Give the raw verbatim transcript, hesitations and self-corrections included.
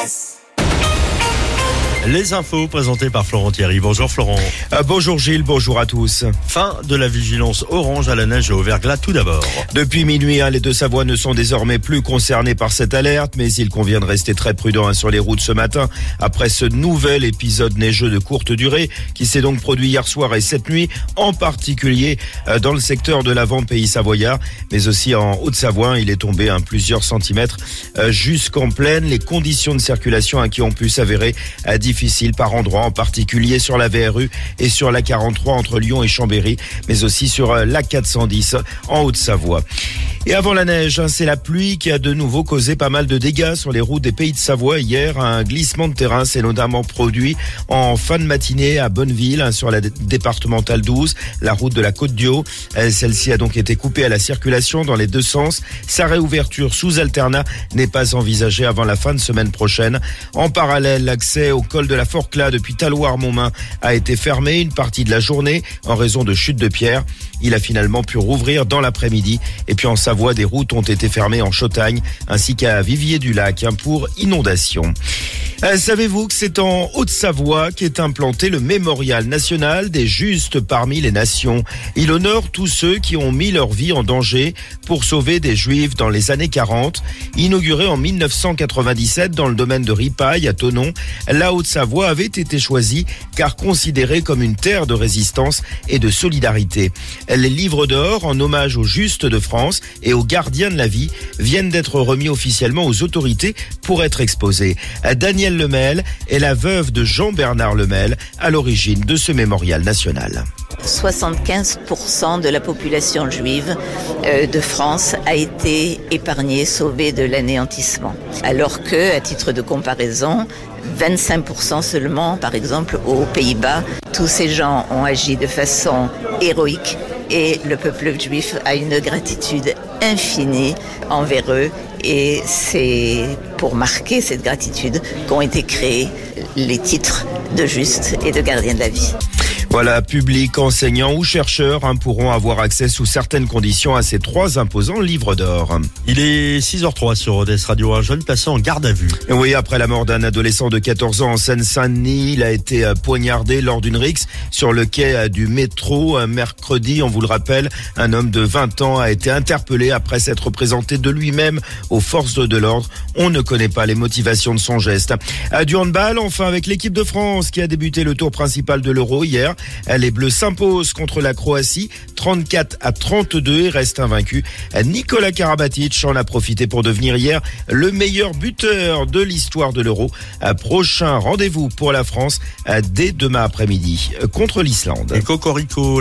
S. Les infos présentées par Florent Thierry. Bonjour Florent. Euh, bonjour Gilles, bonjour à tous. Fin de la vigilance orange à la neige et au verglas tout d'abord. Depuis minuit, hein, les Deux-Savoies ne sont désormais plus concernés par cette alerte, mais il convient de rester très prudent hein, sur les routes ce matin, après ce nouvel épisode neigeux de courte durée qui s'est donc produit hier soir et cette nuit, en particulier euh, dans le secteur de l'avant-pays savoyard, mais aussi en Haute-Savoie. Il est tombé hein, plusieurs centimètres euh, jusqu'en plaine. Les conditions de circulation hein, qui ont pu s'avérer à difficile par endroits, en particulier sur la V R U et sur la quarante-trois entre Lyon et Chambéry, mais aussi sur la quatre cent dix en Haute-Savoie. Et avant la neige, c'est la pluie qui a de nouveau causé pas mal de dégâts sur les routes des Pays de Savoie. Hier, un glissement de terrain s'est notamment produit en fin de matinée à Bonneville, sur la départementale douze, la route de la Côte-d'Yau. Celle-ci a donc été coupée à la circulation dans les deux sens. Sa réouverture sous alternat n'est pas envisagée avant la fin de semaine prochaine. En parallèle, l'accès au col de la Forclaz depuis Talloires-Montmain a été fermé une partie de la journée en raison de chutes de pierres. Il a finalement pu rouvrir dans l'après-midi. Et puis en Savoie, des routes ont été fermées en Chautagne ainsi qu'à Vivier-du-Lac pour inondation. Euh, savez-vous que c'est en Haute-Savoie qu'est implanté le Mémorial national des Justes parmi les nations. Il honore tous ceux qui ont mis leur vie en danger pour sauver des Juifs dans les années quarante. Inauguré en mille neuf cent quatre-vingt-dix-sept dans le domaine de Ripaille à Thonon, la Haute-Savoie avait été choisie car considérée comme une terre de résistance et de solidarité. Les livres d'or en hommage aux Justes de France et aux gardiens de la vie viennent d'être remis officiellement aux autorités pour être exposés. Daniel Lemel est la veuve de Jean-Bernard Lemel, à l'origine de ce mémorial national. soixante-quinze pour cent de la population juive euh, de France a été épargnée, sauvée de l'anéantissement. Alors que, à titre de comparaison, vingt-cinq pour cent seulement, par exemple, aux Pays-Bas, tous ces gens ont agi de façon héroïque et le peuple juif a une gratitude infinie envers eux. Et c'est pour marquer cette gratitude qu'ont été créés les titres de Justes et de Gardiens de la vie. Voilà, public, enseignants ou chercheurs hein, pourront avoir accès sous certaines conditions à ces trois imposants livres d'or. Il est six heures zéro trois sur Odès Radio. Un jeune placé en garde à vue. Oui, après la mort d'un adolescent de quatorze ans en Seine-Saint-Denis, il a été poignardé lors d'une rixe sur le quai du métro. Mercredi, on vous le rappelle, un homme de vingt ans a été interpellé après s'être présenté de lui-même aux forces de l'ordre. On ne connaît pas les motivations de son geste. À du handball, enfin avec l'équipe de France qui a débuté le tour principal de l'Euro hier. Les Bleus s'imposent contre la Croatie, trente-quatre à trente-deux et restent invaincus. Nicolas Karabatic en a profité pour devenir hier le meilleur buteur de l'histoire de l'Euro. Prochain rendez-vous pour la France dès demain après-midi contre l'Islande. Et Cocorico.